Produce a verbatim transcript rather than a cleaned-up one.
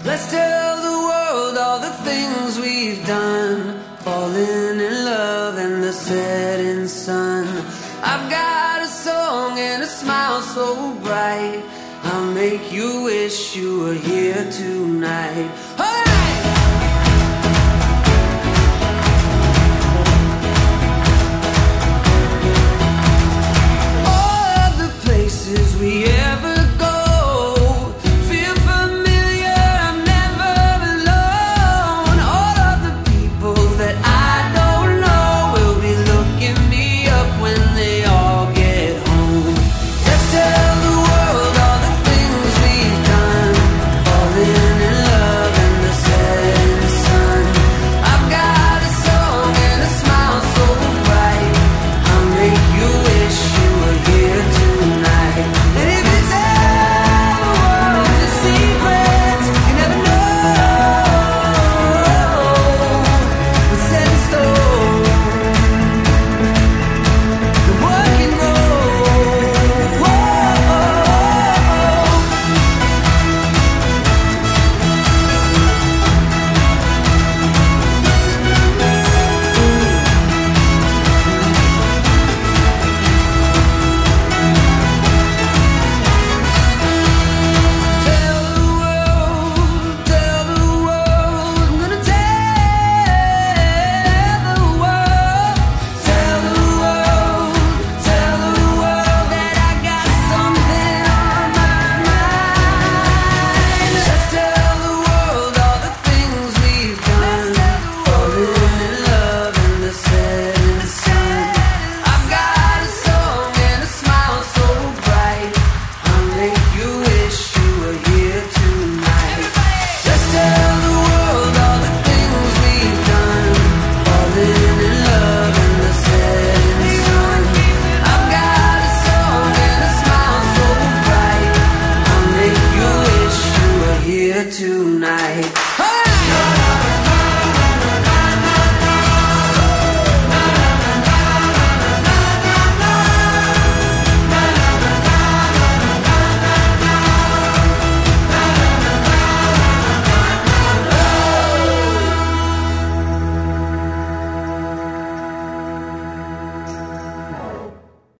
Let's tell the world all the things we've done, falling in love in the setting sun. I've got a song and a smile so bright, I'll make you wish you were here tonight.